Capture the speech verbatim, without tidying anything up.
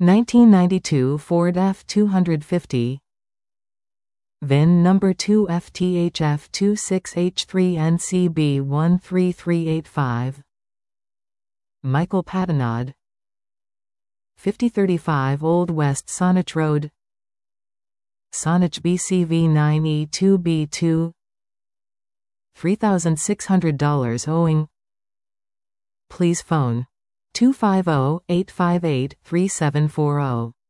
nineteen ninety-two Ford F two fifty. V I N number two F T H F two six H three N C B one three three eight five. Michael Patinod. fifty thirty-five Old West Saanich Road, Saanich B C V nine E two B two. three thousand six hundred dollars owing. Please phone two five zero, eight five eight, three seven four zero.